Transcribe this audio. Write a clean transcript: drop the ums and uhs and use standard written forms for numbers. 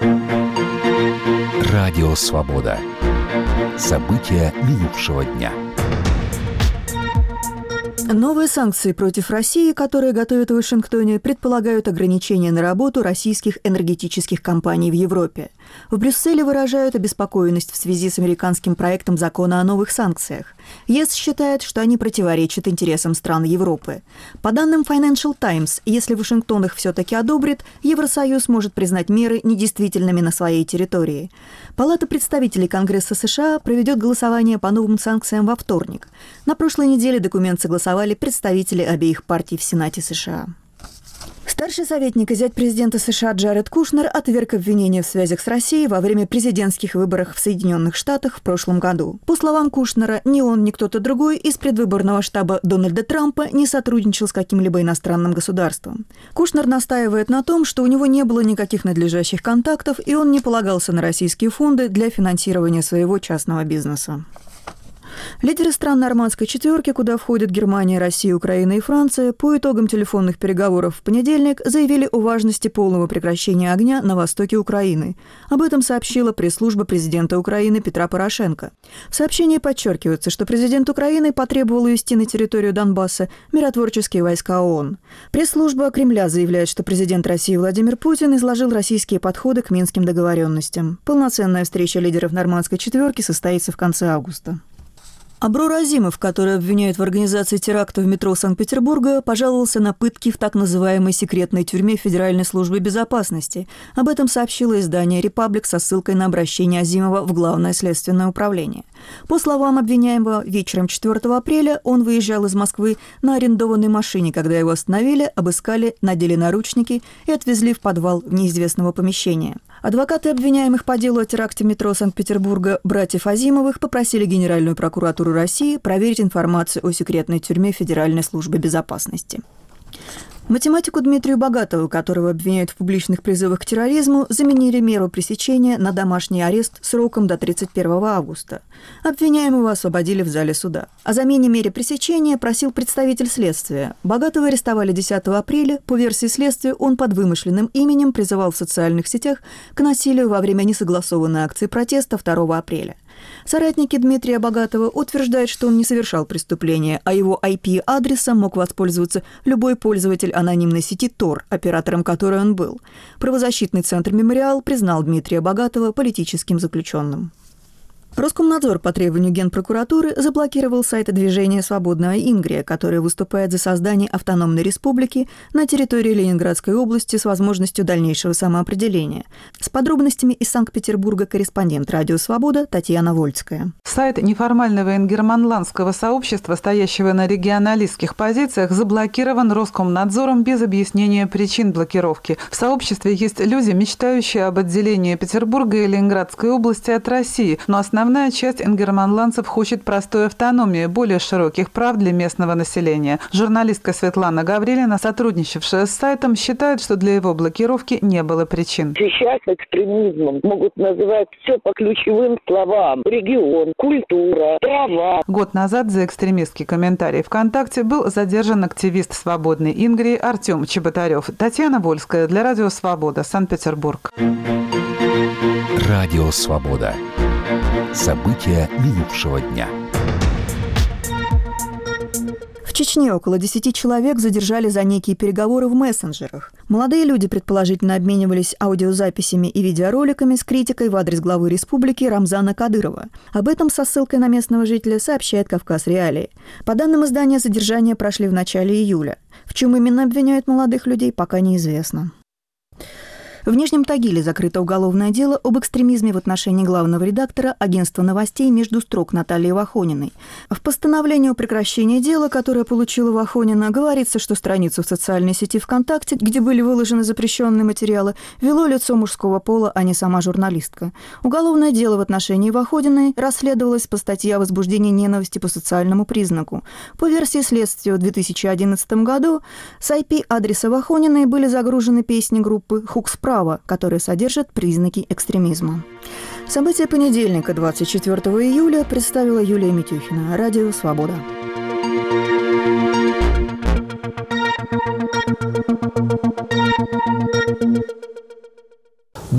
Радио «Свобода». События минувшего дня. Новые санкции против России, которые готовят в Вашингтоне, предполагают ограничения на работу российских энергетических компаний в Европе. В Брюсселе выражают обеспокоенность в связи с американским проектом закона о новых санкциях. ЕС считает, что они противоречат интересам стран Европы. По данным Financial Times, если Вашингтон их все-таки одобрит, Евросоюз может признать меры недействительными на своей территории. Палата представителей Конгресса США проведет голосование по новым санкциям во вторник. На прошлой неделе документ согласовали представители обеих партий в Сенате США. Старший советник и зять президента США Джаред Кушнер отверг обвинения в связях с Россией во время президентских выборов в Соединенных Штатах в прошлом году. По словам Кушнера, ни он, ни кто-то другой из предвыборного штаба Дональда Трампа не сотрудничал с каким-либо иностранным государством. Кушнер настаивает на том, что у него не было никаких надлежащих контактов, и он не полагался на российские фонды для финансирования своего частного бизнеса. Лидеры стран Нормандской четверки, куда входят Германия, Россия, Украина и Франция, по итогам телефонных переговоров в понедельник заявили о важности полного прекращения огня на востоке Украины. Об этом сообщила пресс-служба президента Украины Петра Порошенко. В сообщении подчеркивается, что президент Украины потребовал увести на территорию Донбасса миротворческие войска ООН. Пресс-служба Кремля заявляет, что президент России Владимир Путин изложил российские подходы к минским договоренностям. Полноценная встреча лидеров Нормандской четверки состоится в конце августа. Аброр Азимов, который обвиняют в организации теракта в метро Санкт-Петербурга, пожаловался на пытки в так называемой секретной тюрьме Федеральной службы безопасности. Об этом сообщило издание «Репаблик» со ссылкой на обращение Азимова в Главное следственное управление. По словам обвиняемого, вечером 4 апреля он выезжал из Москвы на арендованной машине, когда его остановили, обыскали, надели наручники и отвезли в подвал неизвестного помещения. Адвокаты обвиняемых по делу о теракте в метро Санкт-Петербурга братьев Азимовых попросили Генеральную прокуратуру России проверить информацию о секретной тюрьме Федеральной службы безопасности. Математику Дмитрию Богатову, которого обвиняют в публичных призывах к терроризму, заменили меру пресечения на домашний арест сроком до 31 августа. Обвиняемого освободили в зале суда. О замене мере пресечения просил представитель следствия. Богатова арестовали 10 апреля. По версии следствия, он под вымышленным именем призывал в социальных сетях к насилию во время несогласованной акции протеста 2 апреля. Соратники Дмитрия Богатова утверждают, что он не совершал преступления, а его IP-адресом мог воспользоваться любой пользователь анонимной сети Tor, оператором которой он был. Правозащитный центр «Мемориал» признал Дмитрия Богатова политическим заключенным. Роскомнадзор по требованию Генпрокуратуры заблокировал сайт движения «Свободная Ингрия», которое выступает за создание автономной республики на территории Ленинградской области с возможностью дальнейшего самоопределения. С подробностями из Санкт-Петербурга корреспондент «Радио Свобода» Татьяна Вольская. Сайт неформального ингерманландского сообщества, стоящего на регионалистских позициях, заблокирован Роскомнадзором без объяснения причин блокировки. В сообществе есть люди, мечтающие об отделении Петербурга и Ленинградской области от России, но основная часть ингерманландцев хочет простой автономии, более широких прав для местного населения. Журналистка Светлана Гаврилина, сотрудничавшая с сайтом, считает, что для его блокировки не было причин. Сейчас экстремизмом могут называть все по ключевым словам: регион, культура, права. Год назад за экстремистский комментарий ВКонтакте был задержан активист «Свободной Ингрии» Артем Чеботарев. Татьяна Вольская для Радио Свобода, Санкт-Петербург. Радио «Свобода». События минувшего дня. В Чечне около 10 человек задержали за некие переговоры в мессенджерах. Молодые люди предположительно обменивались аудиозаписями и видеороликами с критикой в адрес главы республики Рамзана Кадырова. Об этом со ссылкой на местного жителя сообщает «Кавказ Реалии». По данным издания, задержания прошли в начале июля. В чем именно обвиняют молодых людей, пока неизвестно. В Нижнем Тагиле закрыто уголовное дело об экстремизме в отношении главного редактора агентства новостей «Между строк» Натальи Вахониной. В постановлении о прекращении дела, которое получила Вахонина, говорится, что страницу в социальной сети ВКонтакте, где были выложены запрещенные материалы, вело лицо мужского пола, а не сама журналистка. Уголовное дело в отношении Вахониной расследовалось по статье о возбуждении ненависти по социальному признаку. По версии следствия, в 2011 году с IP-адреса Вахониной были загружены песни группы «Хукс-Права», которые содержат признаки экстремизма. События понедельника, 24 июля, представила Юлия Митюхина. Радио «Свобода».